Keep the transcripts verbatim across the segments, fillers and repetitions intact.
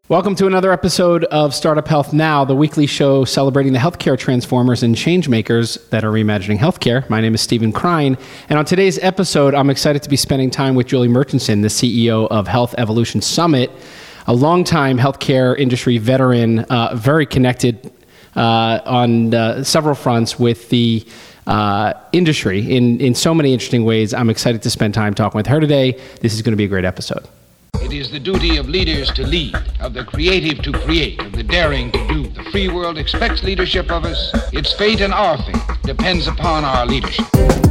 Welcome to another episode of Startup Health Now, the weekly show celebrating the healthcare transformers and changemakers that are reimagining healthcare. My name is Stephen Krein, and on today's episode, I'm excited to be spending time with Julie Murchison, the C E O of Health Evolution Summit, a longtime healthcare industry veteran, uh, very connected uh, on uh, several fronts with the uh, industry in, in so many interesting ways. I'm excited to spend time talking with her today. This is going to be a great episode. It is the duty of leaders to lead, of the creative to create, of the daring to do. The free world expects leadership of us. Its fate and our fate depends upon our leadership.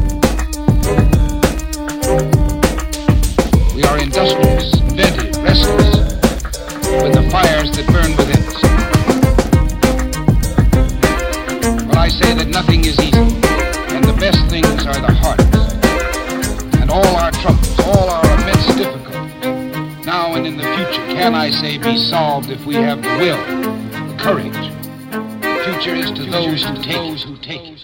We are industrious, inventive, restless, with the fires that burn within us. But I say that nothing is easy, and the best things are the hardest. And all our troubles, all our immense difficulties, now and in the future, can I say, be solved if we have the will, the courage. The future is to those who take it.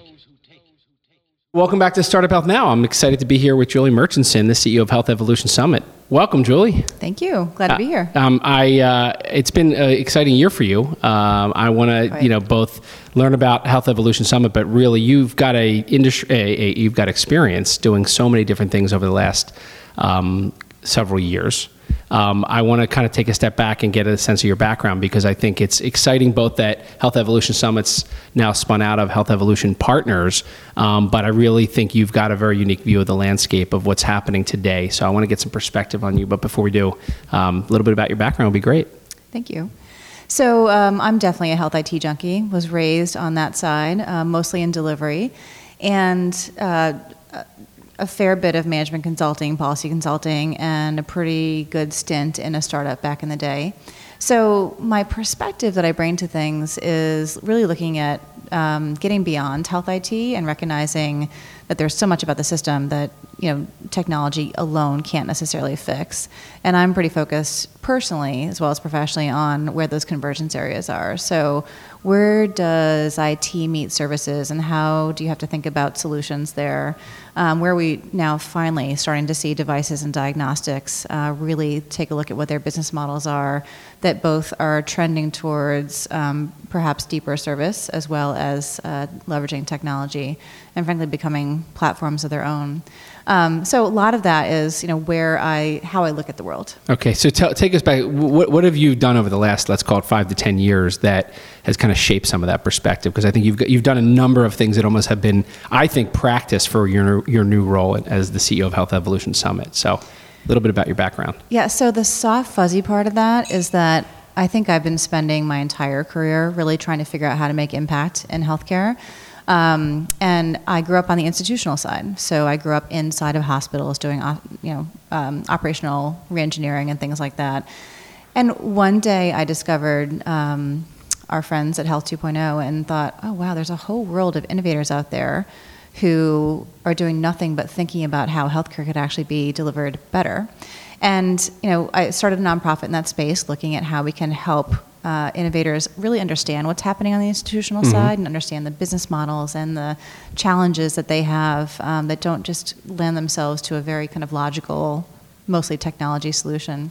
Welcome back to Startup Health Now. I'm excited to be here with Julie Murchison, the C E O of Health Evolution Summit. Welcome, Julie. Thank you. Glad to be here. Uh, um, I uh, it's been an exciting year for you. Um, I want to, right. you know, both learn about Health Evolution Summit, but really, you've got a industry, a, a, you've got experience doing so many different things over the last um, several years. Um, I want to kind of take a step back and get a sense of your background, because I think it's exciting both that Health Evolution Summit's now spun out of Health Evolution Partners, um, but I really think you've got a very unique view of the landscape of what's happening today. So I want to get some perspective on you. But before we do, um, a little bit about your background would be great. Thank you. So um, I'm definitely a health I T junkie, was raised on that side, uh, mostly in delivery, and uh, a fair bit of management consulting, policy consulting, and a pretty good stint in a startup back in the day. So my perspective that I bring to things is really looking at um, getting beyond health I T and recognizing that there's so much about the system that, you know, technology alone can't necessarily fix. And I'm pretty focused personally as well as professionally on where those convergence areas are. So where does I T meet services, and how do you have to think about solutions there? Um, where are we now finally starting to see devices and diagnostics uh, really take a look at what their business models are, that both are trending towards um, perhaps deeper service as well as uh, leveraging technology and frankly becoming platforms of their own. Um, so a lot of that is, you know, where I, how I look at the world. Okay, so tell, take us back. What, what have you done over the last, let's call it five to ten years, that has kind of shaped some of that perspective? Because I think you've got, you've done a number of things that almost have been, I think, practice for your your new role as the C E O of Health Evolution Summit. So a little bit about your background. Yeah. So the soft fuzzy part of that is that I think I've been spending my entire career really trying to figure out how to make impact in healthcare. Um, and I grew up on the institutional side. So I grew up inside of hospitals doing, you know, um, operational reengineering and things like that. And one day I discovered um, our friends at Health two point oh and thought, oh, wow, there's a whole world of innovators out there who are doing nothing but thinking about how healthcare could actually be delivered better. And, you know, I started a nonprofit in that space looking at how we can help Uh, innovators really understand what's happening on the institutional mm-hmm. side and understand the business models and the challenges that they have um, that don't just lend themselves to a very kind of logical, mostly technology solution.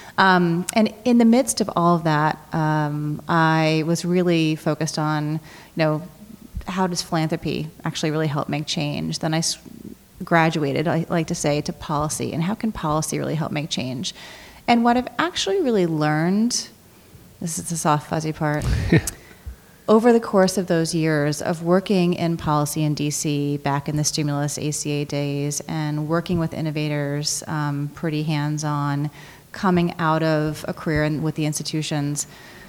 Um, and in the midst of all of that, um, I was really focused on, you know, how does philanthropy actually really help make change? Then I s- graduated, I like to say, to policy, and how can policy really help make change? And what I've actually really learned, this is the soft, fuzzy part. Over the course of those years of working in policy in D C back in the stimulus A C A days and working with innovators um, pretty hands-on, coming out of a career in, with the institutions,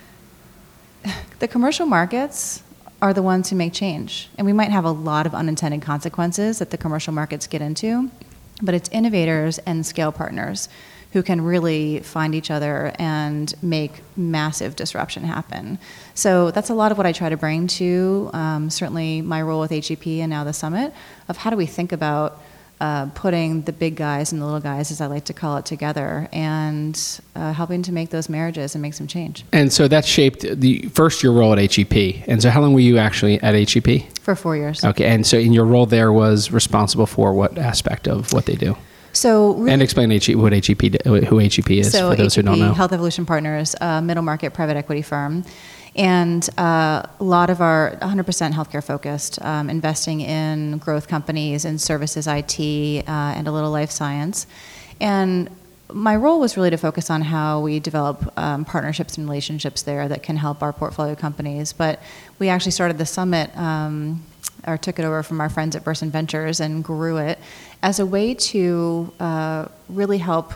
the commercial markets are the ones who make change. And we might have a lot of unintended consequences that the commercial markets get into, but it's innovators and scale partners who can really find each other and make massive disruption happen. So that's a lot of what I try to bring to um, certainly my role with H E P and now the Summit, of how do we think about uh, putting the big guys and the little guys, as I like to call it, together and uh, helping to make those marriages and make some change. And so that shaped the first your role at H E P. And so how long were you actually at H E P? For four years. Okay, and so in your role there was responsible for what aspect of what they do? So really, and explain H E, what H E P, who H E P is so for those H E P, who don't know. Health Evolution Partners, a middle market private equity firm. And uh, a lot of our one hundred percent healthcare focused, um, investing in growth companies and services, I T, uh, and a little life science. And my role was really to focus on how we develop um, partnerships and relationships there that can help our portfolio companies. But we actually started the summit, um, or took it over from our friends at Versant Ventures and grew it as a way to uh, really help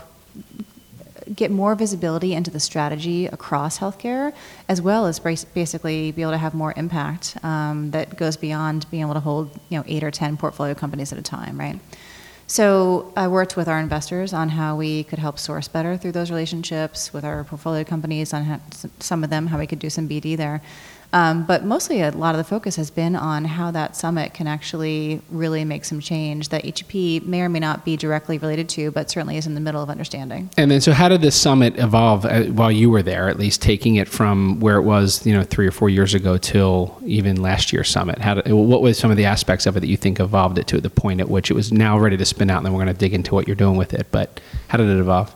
get more visibility into the strategy across healthcare, as well as basically be able to have more impact um, that goes beyond being able to hold, you know, eight or ten portfolio companies at a time, right? So I worked with our investors on how we could help source better through those relationships with our portfolio companies, on how, some of them, how we could do some B D there. Um, but mostly a lot of the focus has been on how that summit can actually really make some change that H E P may or may not be directly related to, but certainly is in the middle of understanding. And then, so how did this summit evolve uh, while you were there, at least taking it from where it was, you know, three or four years ago till even last year's summit? How did, what was some of the aspects of it that you think evolved it to the point at which it was now ready to spin out, and then we're going to dig into what you're doing with it, but how did it evolve?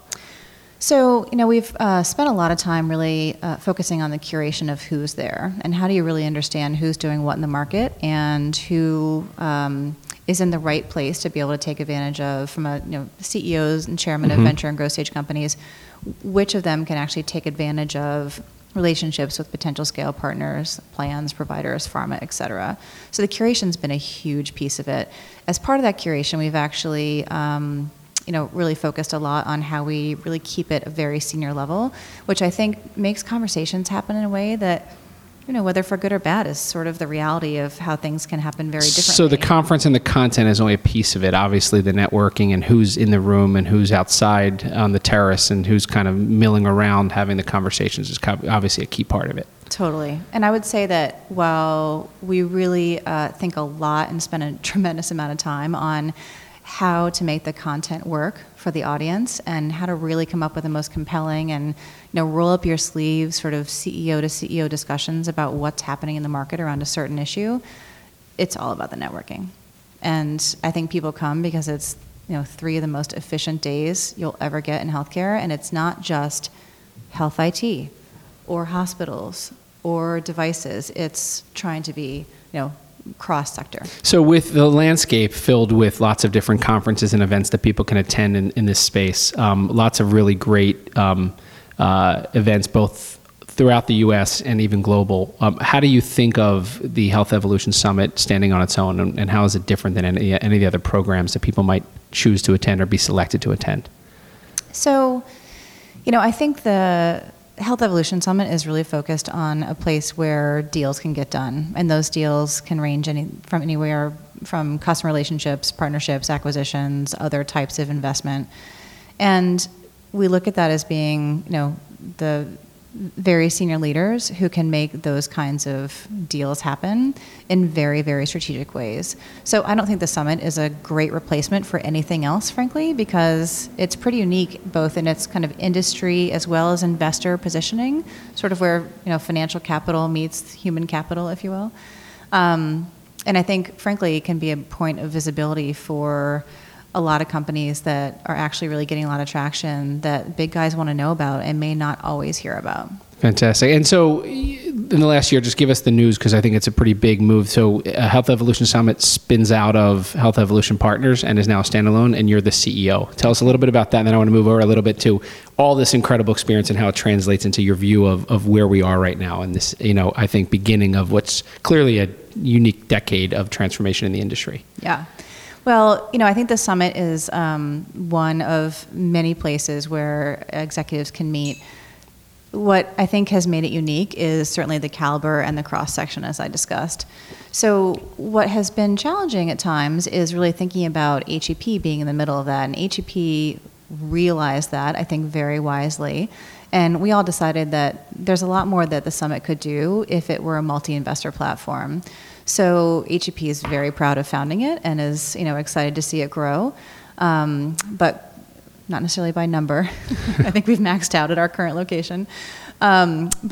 So, you know, we've uh, spent a lot of time really uh, focusing on the curation of who's there and how do you really understand who's doing what in the market and who um, is in the right place to be able to take advantage of, from a, you know, C E Os and chairman mm-hmm. of venture and growth stage companies, which of them can actually take advantage of relationships with potential scale partners, plans, providers, pharma, et cetera. So the curation's been a huge piece of it. As part of that curation, we've actually um, you know, really focused a lot on how we really keep it a very senior level, which I think makes conversations happen in a way that, you know, whether for good or bad, is sort of the reality of how things can happen very differently. So the conference and the content is only a piece of it. Obviously, the networking and who's in the room and who's outside on the terrace and who's kind of milling around having the conversations is obviously a key part of it. Totally. And I would say that while we really uh, think a lot and spend a tremendous amount of time on how to make the content work for the audience and how to really come up with the most compelling and, you know, roll up your sleeves sort of C E O to C E O discussions about what's happening in the market around a certain issue, it's all about the networking. And I think people come because it's, you know, three of the most efficient days you'll ever get in healthcare, and it's not just health I T or hospitals or devices. It's trying to be, you know, cross-sector. So with the landscape filled with lots of different conferences and events that people can attend in, in this space, um, lots of really great um, uh, events both throughout the U S and even global, um, how do you think of the Health Evolution Summit standing on its own, and, and how is it different than any, any of the other programs that people might choose to attend or be selected to attend? So, you know, I think the Health Evolution Summit is really focused on a place where deals can get done, and those deals can range any, from anywhere from customer relationships, partnerships, acquisitions, other types of investment. And we look at that as being, you know, the very senior leaders who can make those kinds of deals happen in very, very strategic ways. So I don't think the summit is a great replacement for anything else, frankly, because it's pretty unique both in its kind of industry as well as investor positioning, sort of where, you know, financial capital meets human capital, if you will. Um, and I think, frankly, it can be a point of visibility for a lot of companies that are actually really getting a lot of traction that big guys want to know about and may not always hear about. Fantastic. And so in the last year, just give us the news, because I think it's a pretty big move. So uh, Health Evolution Summit spins out of Health Evolution Partners and is now standalone, and you're the C E O. Tell us a little bit about that, and then I want to move over a little bit to all this incredible experience and how it translates into your view of, of where we are right now and this, you know, I think beginning of what's clearly a unique decade of transformation in the industry. Yeah. Well, you know, I think the summit is um, one of many places where executives can meet. What I think has made it unique is certainly the caliber and the cross-section, as I discussed. So what has been challenging at times is really thinking about H E P being in the middle of that, and H E P realized that, I think, very wisely. And we all decided that there's a lot more that the summit could do if it were a multi-investor platform. So H E P is very proud of founding it and is, you know, excited to see it grow, um, but not necessarily by number. I think we've maxed out at our current location. Um, but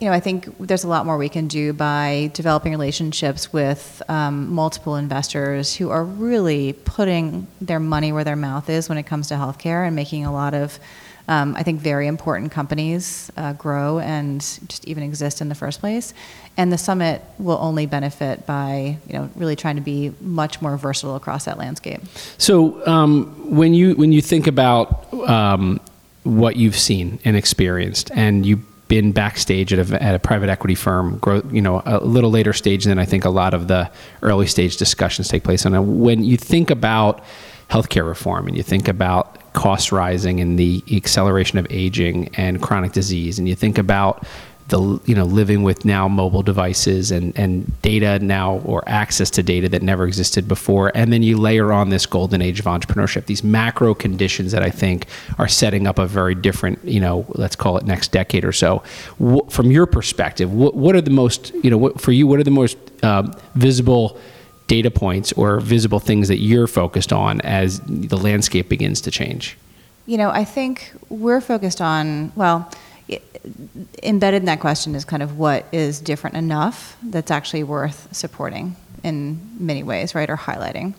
you know, I think there's a lot more we can do by developing relationships with um, multiple investors who are really putting their money where their mouth is when it comes to healthcare and making a lot of, um, I think, very important companies uh, grow and just even exist in the first place. And the summit will only benefit by, you know, really trying to be much more versatile across that landscape. So um, when you when you think about um, what you've seen and experienced, and you've been backstage at a, at a private equity firm, grow, you know, a little later stage than I think a lot of the early stage discussions take place. And when you think about healthcare reform and you think about costs rising and the acceleration of aging and chronic disease, and you think about the, you know, living with now mobile devices and, and data now, or access to data that never existed before. And then you layer on this golden age of entrepreneurship, these macro conditions that I think are setting up a very different, you know, let's call it next decade or so. What, from your perspective, what, what are the most, you know, what, for you, what are the most um, visible data points or visible things that you're focused on as the landscape begins to change? You know, I think we're focused on, well, embedded in that question is kind of what is different enough that's actually worth supporting in many ways, right, or highlighting.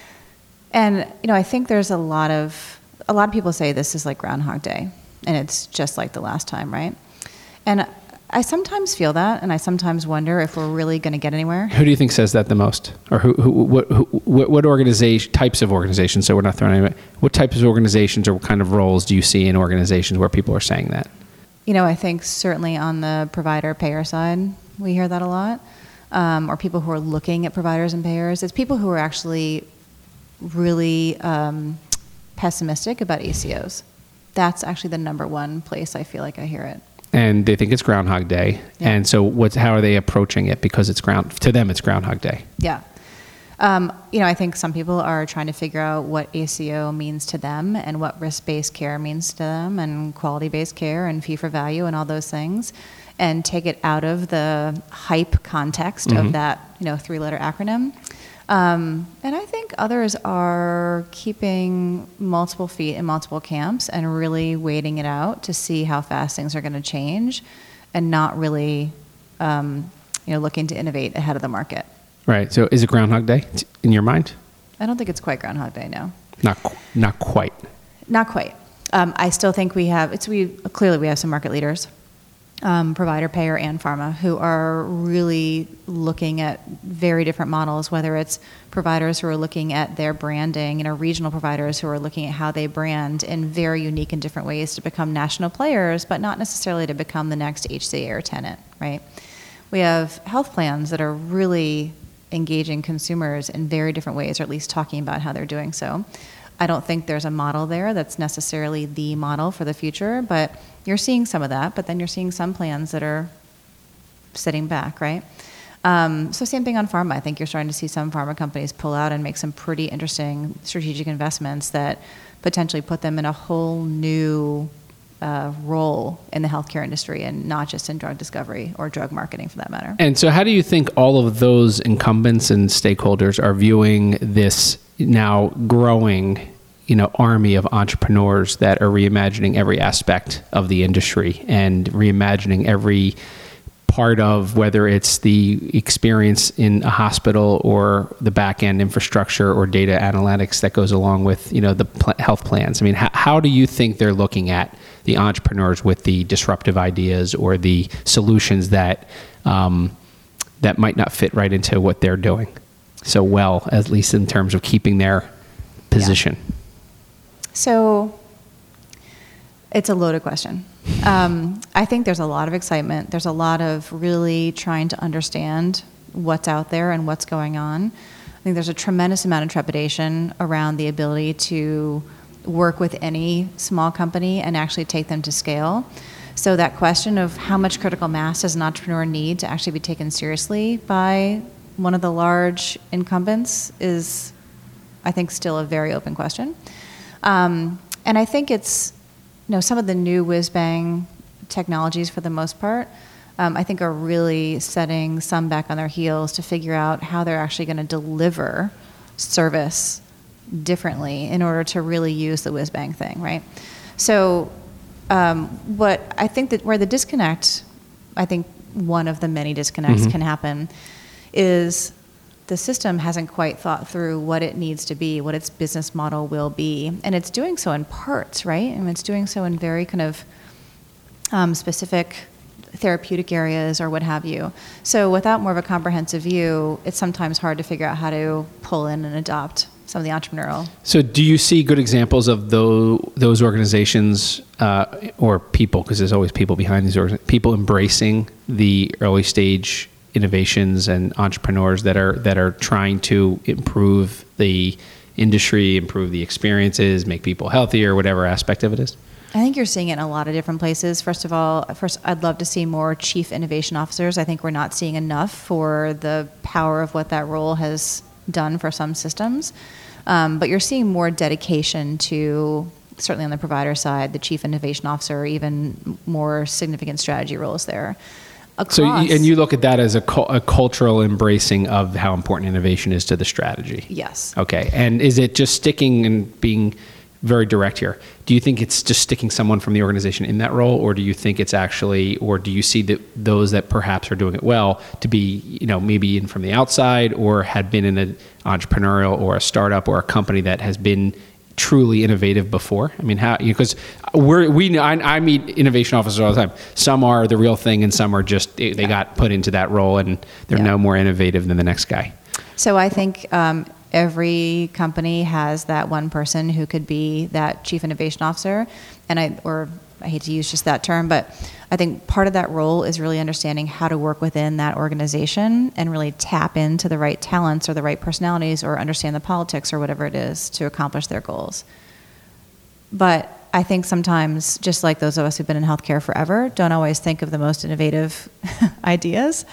And, you know, I think there's a lot of, a lot of people say this is like Groundhog Day, and it's just like the last time, right? And I sometimes feel that, and I sometimes wonder if we're really going to get anywhere. Who do you think says that the most? Or who, who what, who, what organization, types of organizations, so we're not throwing anybody, what types of organizations or what kind of roles do you see in organizations where people are saying that? You know, I think certainly on the provider-payer side, we hear that a lot. Um, or people who are looking at providers and payers. It's people who are actually really um, pessimistic about A C Os. That's actually the number one place I feel like I hear it. And they think it's Groundhog Day. Yeah. And so what's, how are they approaching it? Because it's ground, to them, it's Groundhog Day. Yeah. Um, you know, I think some people are trying to figure out what A C O means to them and what risk-based care means to them and quality-based care and fee-for-value and all those things, and take it out of the hype context mm-hmm. of that, you know, three-letter acronym. Um, and I think others are keeping multiple feet in multiple camps and really waiting it out to see how fast things are going to change, and not really, um, you know, looking to innovate ahead of the market. Right. So is it Groundhog Day in your mind? I don't think it's quite Groundhog Day, no. Not not quite. Not quite. Um, I still think we have, it's we clearly we have some market leaders, um, provider, payer, and pharma, who are really looking at very different models, whether it's providers who are looking at their branding, you know, regional providers who are looking at how they brand in very unique and different ways to become national players, but not necessarily to become the next H C A or Tenet, right? We have health plans that are really engaging consumers in very different ways, or at least talking about how they're doing so. I don't think there's a model there that's necessarily the model for the future, but you're seeing some of that, but then you're seeing some plans that are sitting back, right? Um, so same thing on pharma. I think you're starting to see some pharma companies pull out and make some pretty interesting strategic investments that potentially put them in a whole new Uh, role in the healthcare industry, and not just in drug discovery or drug marketing for that matter. And so how do you think all of those incumbents and stakeholders are viewing this now growing, you know, army of entrepreneurs that are reimagining every aspect of the industry and reimagining every part of, whether it's the experience in a hospital or the back-end infrastructure or data analytics that goes along with, you know, the pl- health plans? I mean, how, how do you think they're looking at the entrepreneurs with the disruptive ideas or the solutions that um, that might not fit right into what they're doing so well, at least in terms of keeping their position? Yeah. So it's a loaded question. Um, I think there's a lot of excitement. There's a lot of really trying to understand what's out there and what's going on. I think there's a tremendous amount of trepidation around the ability to work with any small company and actually take them to scale. So that question of how much critical mass does an entrepreneur need to actually be taken seriously by one of the large incumbents is, I think, still a very open question. Um, and I think it's, you know, some of the new whiz-bang technologies, for the most part, um, I think are really setting some back on their heels to figure out how they're actually going to deliver service differently in order to really use the whiz-bang thing, right? So um, what I think that where the disconnect I think one of the many disconnects Mm-hmm. can happen is the system hasn't quite thought through what it needs to be, what its business model will be. And it's doing so in parts, right? And it's doing so in very kind of um, specific therapeutic areas or what have you. So without more of a comprehensive view, it's sometimes hard to figure out how to pull in and adopt some of the entrepreneurial. So do you see good examples of those, those organizations uh, or people, because there's always people behind these organizations, people embracing the early stage innovations and entrepreneurs that are that are trying to improve the industry, improve the experiences, make people healthier, whatever aspect of it is? I think you're seeing it in a lot of different places. First of all, first I'd love to see more chief innovation officers. I think we're not seeing enough for the power of what that role has done for some systems. Um, but you're seeing more dedication to, certainly on the provider side, the chief innovation officer, or even more significant strategy roles there. Across, So, you, and you look at that as a, cu- a cultural embracing of how important innovation is to the strategy. Yes. Okay. And is it just sticking and being very direct here? Do you think it's just sticking someone from the organization in that role, or do you think it's actually, or do you see that those that perhaps are doing it well to be, you know, maybe in from the outside, or had been in an entrepreneurial or a startup or a company that has been truly innovative before? I mean, how, because we're, we, I, I meet innovation officers all the time. Some are the real thing and some are just, they, they Yeah. got put into that role and they're Yeah. no more innovative than the next guy. So I think um, every company has that one person who could be that chief innovation officer, and I, or I hate to use just that term, but I think part of that role is really understanding how to work within that organization and really tap into the right talents or the right personalities or understand the politics or whatever it is to accomplish their goals. But I think sometimes, just like those of us who've been in healthcare forever, don't always think of the most innovative ideas.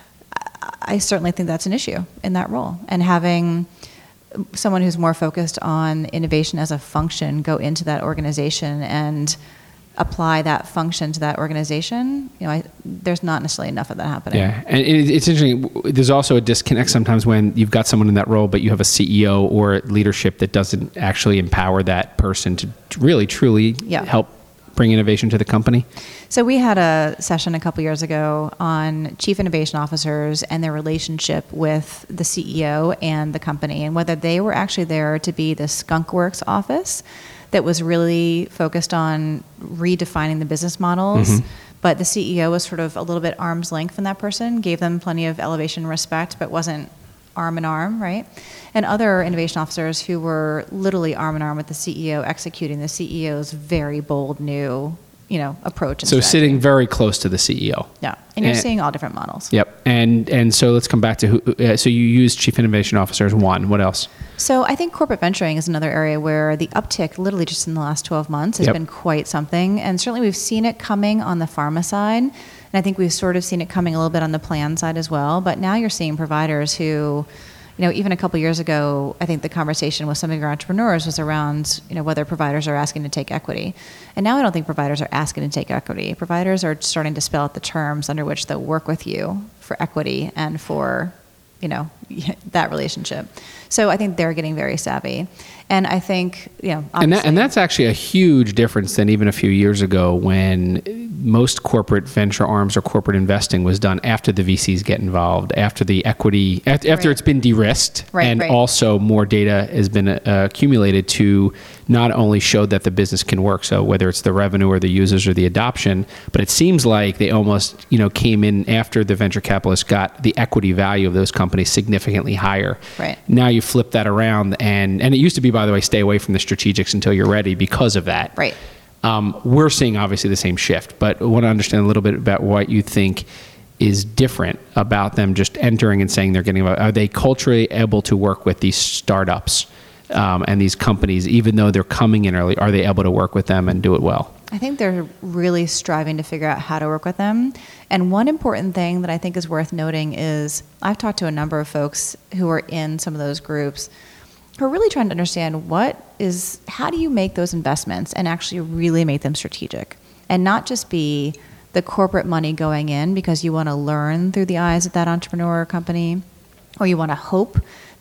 I certainly think that's an issue in that role. And having someone who's more focused on innovation as a function go into that organization and apply that function to that organization, you know, I, there's not necessarily enough of that happening. Yeah, and it, it's interesting. There's also a disconnect sometimes when you've got someone in that role, but you have a C E O or leadership that doesn't actually empower that person to really, truly Yeah. help bring innovation to the company. So we had a session a couple years ago on chief innovation officers and their relationship with the C E O and the company, and whether they were actually there to be the skunkworks office that was really focused on redefining the business models. Mm-hmm. But the C E O was sort of a little bit arm's length from that person, gave them plenty of elevation and respect, but wasn't arm in arm, right? And other innovation officers who were literally arm in arm with the C E O, executing the C E O's very bold new, you know, approach. And so strategy. sitting very close to the C E O. Yeah, and you're And- seeing all different models. Yep. And and so let's come back to who. Uh, so you use chief innovation officer as one. What else? So I think corporate venturing is another area where the uptick, literally just in the last twelve months, has Yep. been quite something. And certainly we've seen it coming on the pharma side. And I think we've sort of seen it coming a little bit on the plan side as well. But now you're seeing providers who, you know, even a couple years ago, I think the conversation with some of your entrepreneurs was around, you know, whether providers are asking to take equity. And now I don't think providers are asking to take equity. Providers are starting to spell out the terms under which they'll work with you for equity and for, you know, that relationship. So I think they're getting very savvy. And I think, you know, And, that, obviously- and that's actually a huge difference than even a few years ago when most corporate venture arms or corporate investing was done after the V Cs get involved, after the equity, after, after Right. it's been de-risked, Right, and right. also more data has been uh, accumulated to not only show that the business can work, so whether it's the revenue or the users or the adoption, but it seems like they almost, you know, came in after the venture capitalists got the equity value of those companies significantly higher. Right. Now you flip that around, and, and it used to be, by the way, stay away from the strategics until you're ready because of that. Right. Um, we're seeing obviously the same shift, but I want to understand a little bit about what you think is different about them just entering and saying they're getting, are they culturally able to work with these startups um, and these companies, even though they're coming in early, are they able to work with them and do it well? I think they're really striving to figure out how to work with them. And one important thing that I think is worth noting is I've talked to a number of folks who are in some of those groups who are really trying to understand what is, how do you make those investments and actually really make them strategic and not just be the corporate money going in because you want to learn through the eyes of that entrepreneur or company, or you want to hope that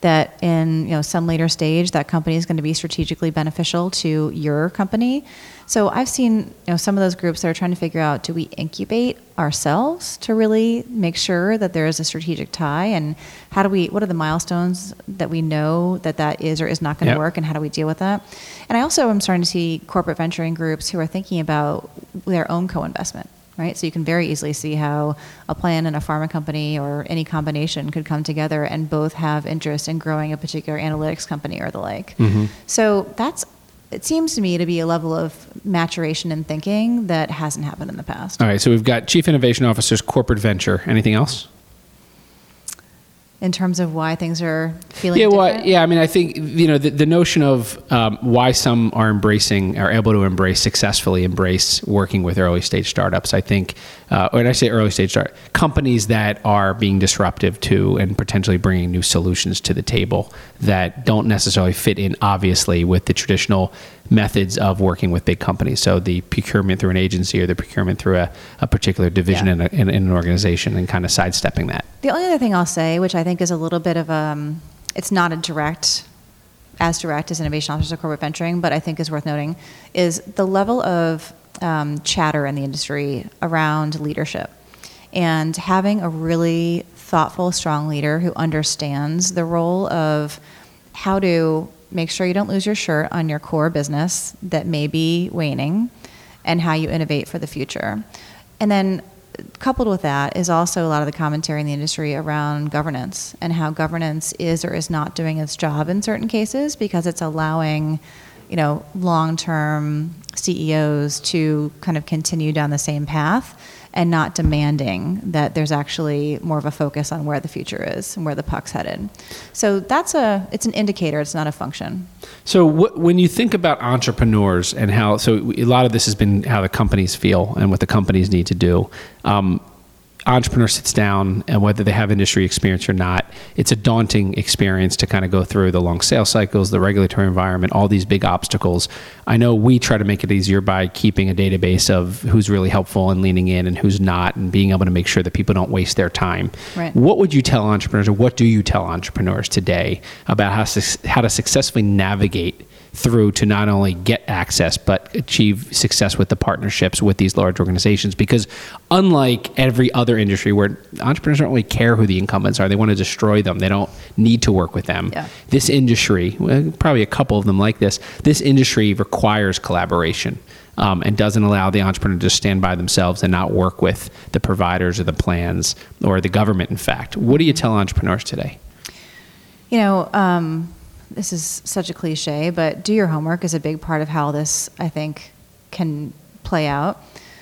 in, you know, some later stage that company is going to be strategically beneficial to your company. So I've seen, you know, some of those groups that are trying to figure out, do we incubate ourselves to really make sure that there is a strategic tie, and how do we, what are the milestones that we know that that is or is not going to Yep. work, and how do we deal with that? And I also am starting to see corporate venturing groups who are thinking about their own co-investment, right? So you can very easily see how a plan and a pharma company or any combination could come together and both have interest in growing a particular analytics company or the like. Mm-hmm. So that's, it seems to me to be a level of maturation in thinking that hasn't happened in the past. All right, so we've got Chief Innovation Officers, corporate venture. Anything else? In terms of why things are feeling Yeah, different? well, yeah. I mean, I think, you know, the, the notion of um, why some are embracing, are able to embrace, successfully embrace working with early stage startups. I think, uh, when I say early stage start, companies that are being disruptive to and potentially bringing new solutions to the table that don't necessarily fit in, obviously, with the traditional methods of working with big companies. So the procurement through an agency or the procurement through a, a particular division Yeah. in, a, in, in an organization, and kind of sidestepping that. The only other thing I'll say, which I think is a little bit of um, it's not a direct, as direct as innovation officers or corporate venturing, but I think is worth noting, is the level of um, chatter in the industry around leadership, and having a really thoughtful, strong leader who understands the role of how to make sure you don't lose your shirt on your core business that may be waning, and how you innovate for the future. And then coupled with that is also a lot of the commentary in the industry around governance, and how governance is or is not doing its job in certain cases, because it's allowing, you know, long-term C E Os to kind of continue down the same path and not demanding that there's actually more of a focus on where the future is and where the puck's headed. So that's a, it's an indicator, it's not a function. So wh- when you think about entrepreneurs and how, so a lot of this has been how the companies feel and what the companies need to do. Um, entrepreneur sits down, and whether they have industry experience or not, it's a daunting experience to kind of go through the long sales cycles, the regulatory environment, all these big obstacles. I know we try to make it easier by keeping a database of who's really helpful and leaning in and who's not, and being able to make sure that people don't waste their time. Right. What would you tell entrepreneurs, or what do you tell entrepreneurs today about how, su- how to successfully navigate through to not only get access, but achieve success with the partnerships with these large organizations? Because unlike every other industry where entrepreneurs don't really care who the incumbents are, they want to destroy them, they don't need to work with them. Yeah. This industry, well, probably a couple of them like this, this industry requires collaboration. Um, and doesn't allow the entrepreneur to stand by themselves and not work with the providers or the plans or the government, in fact. What do you tell entrepreneurs today? You know, um, this is such a cliche, but do your homework is a big part of how this, I think, can play out.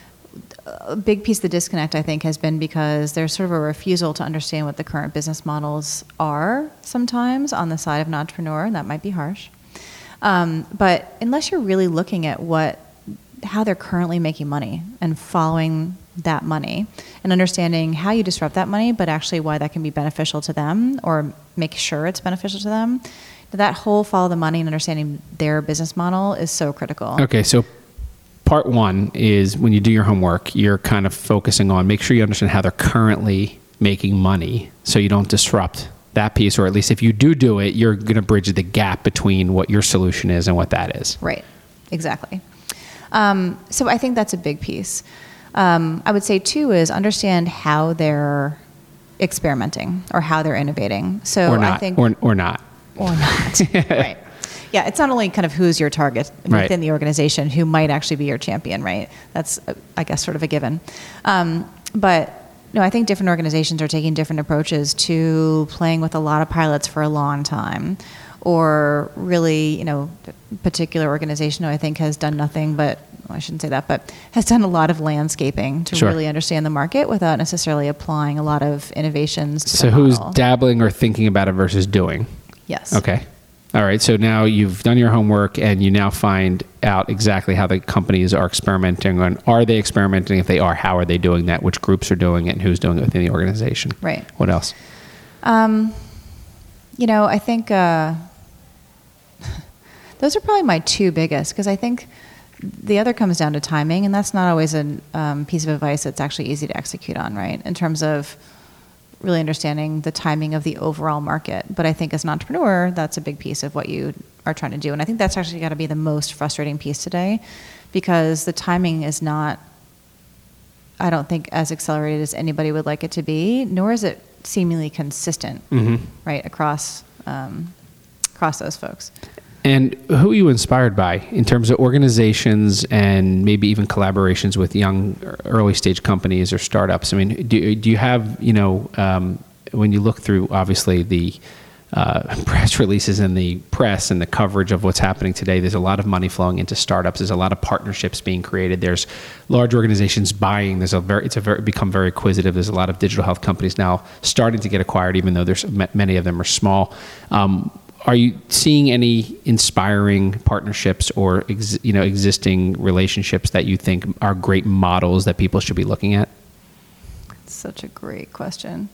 A big piece of the disconnect, I think, has been because there's sort of a refusal to understand what the current business models are sometimes on the side of an entrepreneur, and that might be harsh. Um, but unless you're really looking at what, how they're currently making money and following that money and understanding how you disrupt that money, but actually why that can be beneficial to them or make sure it's beneficial to them, that whole follow the money and understanding their business model is so critical. Okay, so part one is when you do your homework, you're kind of focusing on make sure you understand how they're currently making money so you don't disrupt that piece, or at least if you do do it, you're going to bridge the gap between what your solution is and what that is. Right, exactly. Um, so I think that's a big piece. Um, I would say, too, is understand how they're experimenting or how they're innovating. So Or not, I think, or, or not. or not. Right. Yeah, it's not only kind of who's your target within Right. the organization, who might actually be your champion, right? That's, uh, I guess, sort of a given. Um, but no, I think different organizations are taking different approaches to playing with a lot of pilots for a long time, or really, you know, a particular organization who I think has done nothing but, well, I shouldn't say that, but has done a lot of landscaping to Sure. really understand the market without necessarily applying a lot of innovations to So the who's model. dabbling or thinking about it versus doing? Yes. Okay. All right. So now you've done your homework and you now find out exactly how the companies are experimenting, and are they experimenting? If they are, how are they doing that? Which groups are doing it, and who's doing it within the organization? Right. What else? Um, you know, I think uh, those are probably my two biggest, because I think the other comes down to timing, and that's not always a um, piece of advice that's actually easy to execute on, right? In terms of really understanding the timing of the overall market. But I think as an entrepreneur, that's a big piece of what you are trying to do. And I think that's actually got to be the most frustrating piece today, because the timing is not, I don't think, as accelerated as anybody would like it to be, nor is it seemingly consistent, mm-hmm. right, across um, across those folks. And who are you inspired by in terms of organizations and maybe even collaborations with young early stage companies or startups? I mean, do, do you have, you know, um, when you look through obviously the uh, press releases and the press and the coverage of what's happening today, there's a lot of money flowing into startups. There's a lot of partnerships being created. There's large organizations buying. There's a very, it's a very, become very acquisitive. There's a lot of digital health companies now starting to get acquired, even though there's many of them are small. Um, Are you seeing any inspiring partnerships or ex, you know existing relationships that you think are great models that people should be looking at? That's such a great question.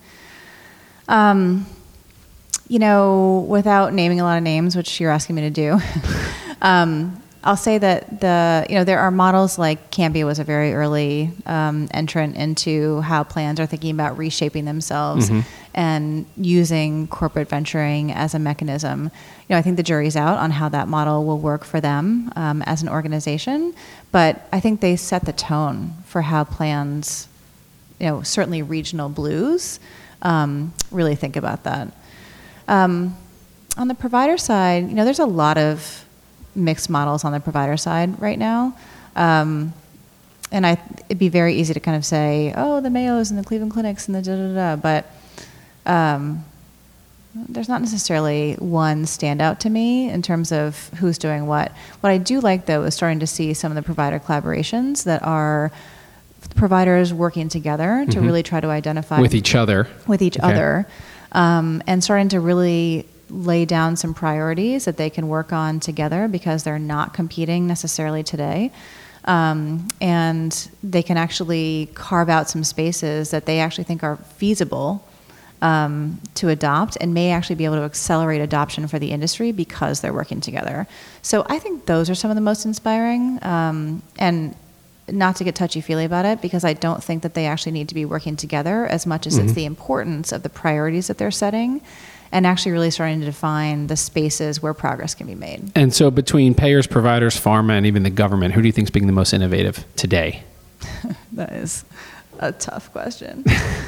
Um, you know, without naming a lot of names, which you're asking me to do, um, I'll say that the you know there are models like Cambia was a very early um, entrant into how plans are thinking about reshaping themselves mm-hmm. and using corporate venturing as a mechanism. You know, I think the jury's out on how that model will work for them um, as an organization, but I think they set the tone for how plans, you know, certainly regional blues, um, really think about that. Um, on the provider side, you know, there's a lot of mixed models on the provider side right now. Um, and I, it'd be very easy to kind of say, oh, the Mayos and the Cleveland Clinics and the da-da-da, but um, there's not necessarily one standout to me in terms of who's doing what. What I do like, though, is starting to see some of the provider collaborations that are providers working together to mm-hmm. really try to identify... With each other. With each okay. other. Um, and starting to really lay down some priorities that they can work on together because they're not competing necessarily today. Um, and they can actually carve out some spaces that they actually think are feasible um, to adopt and may actually be able to accelerate adoption for the industry because they're working together. So I think those are some of the most inspiring. Um, and not to get touchy-feely about it, because I don't think that they actually need to be working together as much as mm-hmm. it's the importance of the priorities that they're setting and actually really starting to define the spaces where progress can be made. And so between payers, providers, pharma, and even the government, who do you think is being the most innovative today? That is a tough question.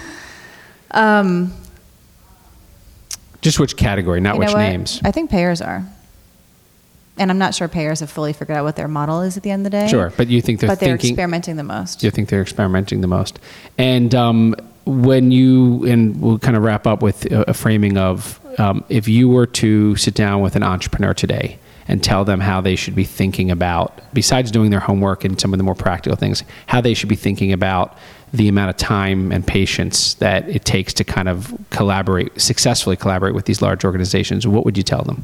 um, Just which category, not you know which what? names. I think payers are. And I'm not sure payers have fully figured out what their model is at the end of the day. Sure, but you think they're but they're thinking... experimenting the most. You think they're experimenting the most. And um, when you, and we'll kind of wrap up with a, a framing of, um, if you were to sit down with an entrepreneur today and tell them how they should be thinking about, besides doing their homework and some of the more practical things, how they should be thinking about the amount of time and patience that it takes to kind of collaborate, successfully collaborate with these large organizations, what would you tell them?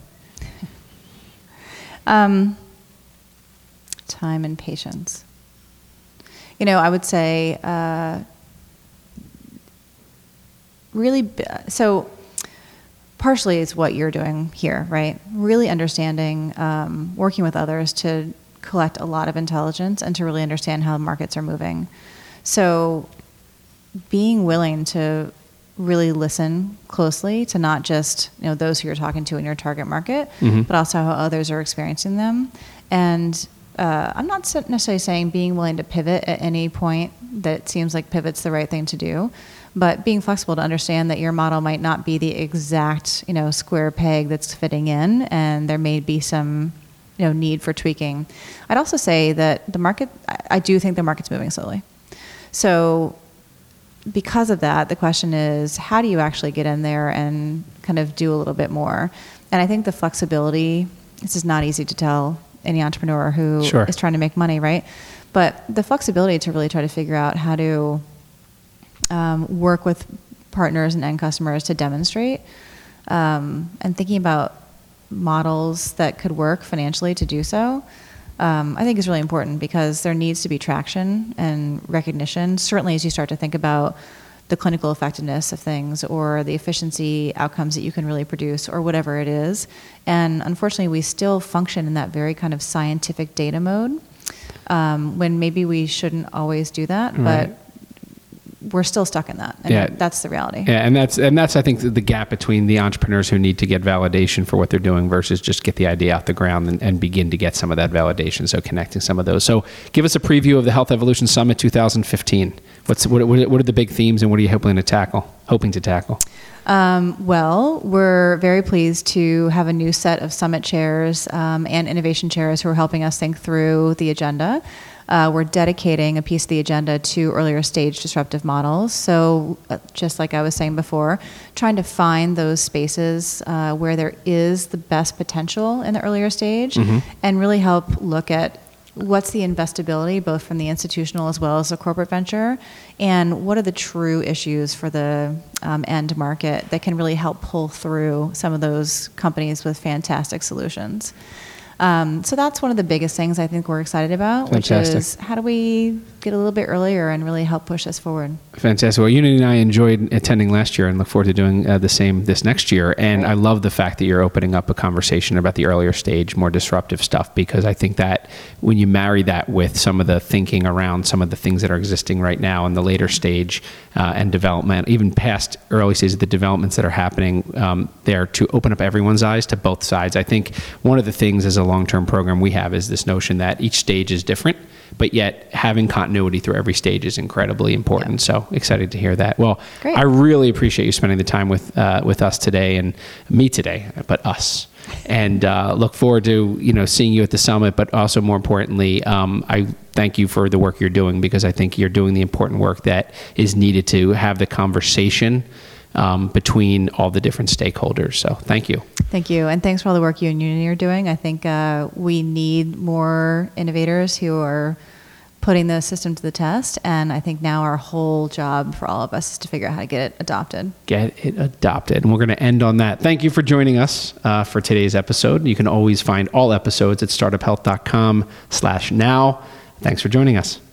Um, time and patience. You know, I would say, uh, really, so partially it's what you're doing here, right? Really understanding, um, working with others to collect a lot of intelligence and to really understand how markets are moving. So being willing to really listen closely to not just, you know, those who you're talking to in your target market, mm-hmm. but also how others are experiencing them. And uh, I'm not necessarily saying being willing to pivot at any point that seems like pivot's the right thing to do, but being flexible to understand that your model might not be the exact, you know, square peg that's fitting in, and there may be some, you know, need for tweaking. I'd also say that the market, I, I do think the market's moving slowly. So because of that, the question is, how do you actually get in there and kind of do a little bit more? And I think the flexibility, this is not easy to tell any entrepreneur who sure. is trying to make money, right? But the flexibility to really try to figure out how to um, work with partners and end customers to demonstrate, um, and thinking about models that could work financially to do so, Um, I think is really important because there needs to be traction and recognition, certainly as you start to think about the clinical effectiveness of things or the efficiency outcomes that you can really produce or whatever it is. And unfortunately, we still function in that very kind of scientific data mode um, when maybe we shouldn't always do that. Right. But we're still stuck in that. And Yeah. that's the reality. Yeah, and that's and that's I think the, the gap between the entrepreneurs who need to get validation for what they're doing versus just get the idea out the ground and, and begin to get some of that validation. So connecting some of those. So give us a preview of the Health Evolution Summit two thousand fifteen. What's what, what are the big themes and what are you hoping to tackle? Hoping to tackle. Um, well, we're very pleased to have a new set of summit chairs um, and innovation chairs who are helping us think through the agenda. Uh, we're dedicating a piece of the agenda to earlier stage disruptive models. So uh, just like I was saying before, trying to find those spaces uh, where there is the best potential in the earlier stage mm-hmm. and really help look at what's the investability, both from the institutional as well as the corporate venture, and what are the true issues for the um, end market that can really help pull through some of those companies with fantastic solutions. Um, so that's one of the biggest things I think we're excited about, Fantastic. Which is how do we get a little bit earlier and really help push us forward. Fantastic. Well, Unity and I enjoyed attending last year and look forward to doing uh, the same this next year. And Right. I love the fact that you're opening up a conversation about the earlier stage, more disruptive stuff, because I think that when you marry that with some of the thinking around some of the things that are existing right now in the later stage uh, and development, even past early stages of the developments that are happening um, there, to open up everyone's eyes to both sides. I think one of the things as a long-term program we have is this notion that each stage is different, but yet having continuity through every stage is incredibly important. Yeah. So excited to hear that. Well, Great. I really appreciate you spending the time with uh, with us today, and me today, but us. And uh, look forward to you know seeing you at the summit, but also more importantly, um, I thank you for the work you're doing, because I think you're doing the important work that is needed to have the conversation Um, between all the different stakeholders. So thank you. Thank you. And thanks for all the work you and Unity are doing. I think uh, we need more innovators who are putting the system to the test. And I think now our whole job for all of us is to figure out how to get it adopted. Get it adopted. And we're going to end on that. Thank you for joining us uh, for today's episode. You can always find all episodes at startup health dot com slash now. Thanks for joining us.